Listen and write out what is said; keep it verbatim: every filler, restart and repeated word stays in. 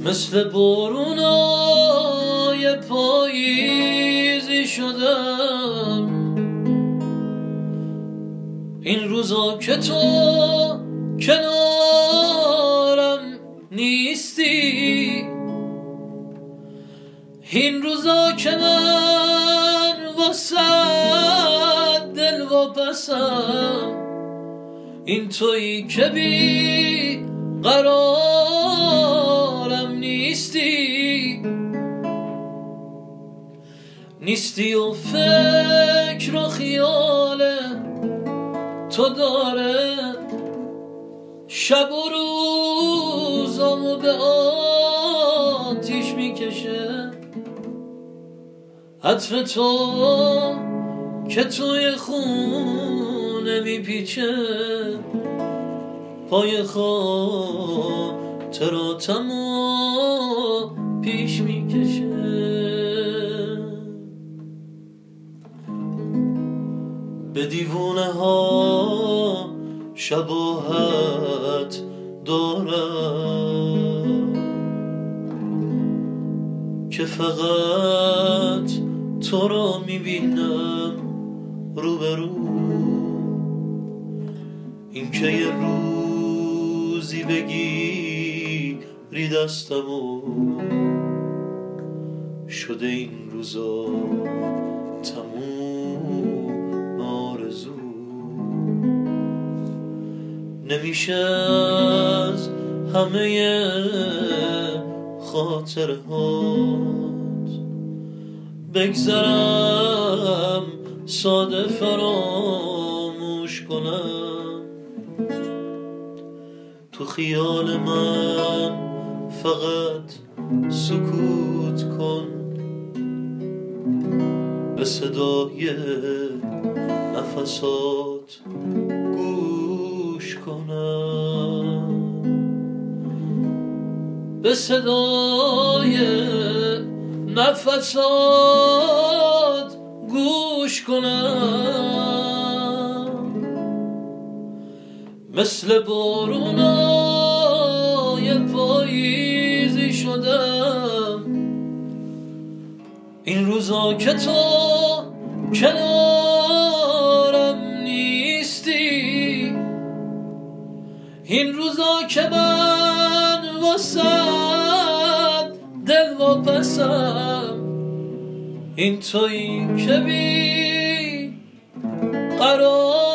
مثل بارونای پاییزی شدم این روزا که تو کنارم نیستی، این روزا که من واسه دل واپسم، این تویی که بی قرارم نیستی. نیستی و فکر و خیال تو داره شب و روزامو به آتیش میکشه. عطر تو که توی خونه میپیچه، پای خاطراتمو پیش میکشه. به دیوونه ها شباهت دارم که فقط تو را میبینم روبرو. این که یه روزی بگیری دستمو، شده این روزا تموم آرزو. نمیشه از همه خاطره هات بگذرم ساده فراموش کنم. تو خیال من فقط سکوت کن، به صدای نفسات گوش کنم، به صدای نفسات گوش کنم. مثل بارونای پاییزی شدم این روزا که تو کنارم نیستی، این روزا که من واسه دل واپسم، این تویی که بی قرار